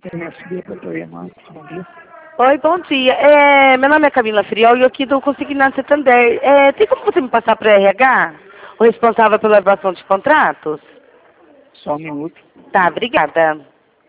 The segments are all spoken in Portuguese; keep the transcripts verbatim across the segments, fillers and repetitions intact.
M S B, Doutora Marcos, bom dia. Oi, bom dia. É, meu nome é Camila Friol e eu aqui do Consignado Santander. É, tem como você me passar para o R H? O responsável pela elaboração de contratos? Só um minuto. Tá, obrigada.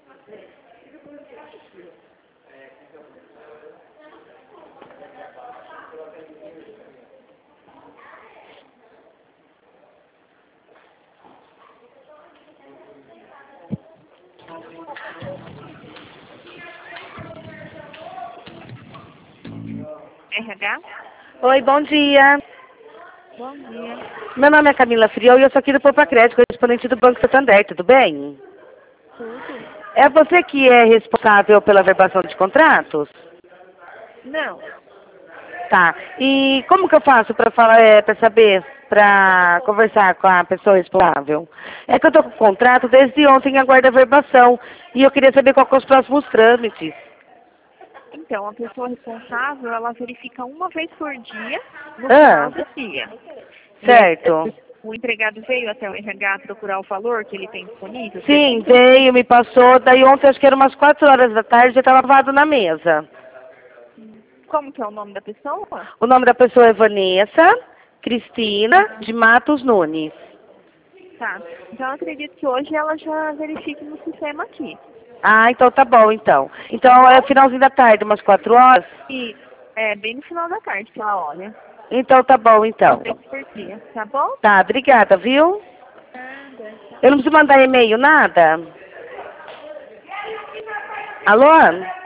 R H? Oi, bom dia. Bom dia. Meu nome é Camila Friol e eu sou aqui do Poupa Crédito, correspondente do Banco Santander, tudo bem? Tudo? É você que é responsável pela verbação de contratos? Não. Tá. E como que eu faço para falar, é, para saber, para conversar com a pessoa responsável? É que eu tô com o contrato desde ontem, aguardo a verbação. E eu queria saber qual que são os próximos trâmites. Então, a pessoa responsável, ela verifica uma vez por dia, no Ah, final do dia. E aí, certo. o empregado veio até o R H procurar o valor que ele tem disponível? Sim, Pergunta. veio, me passou. Daí ontem, acho que era umas quatro horas da tarde, já estava lavado na mesa. Como que é o nome da pessoa? O nome da pessoa é Vanessa Cristina de Matos Nunes. Tá. Então, eu acredito que hoje ela já verifique no sistema aqui. Ah, então tá bom, então. Então é finalzinho da tarde, umas quatro horas? E é bem no final da tarde que ela olha. Então tá bom, Uma então. vez por dia, tá bom? Tá, obrigada, viu? Nada. Eu não preciso mandar e-mail, nada? Alô?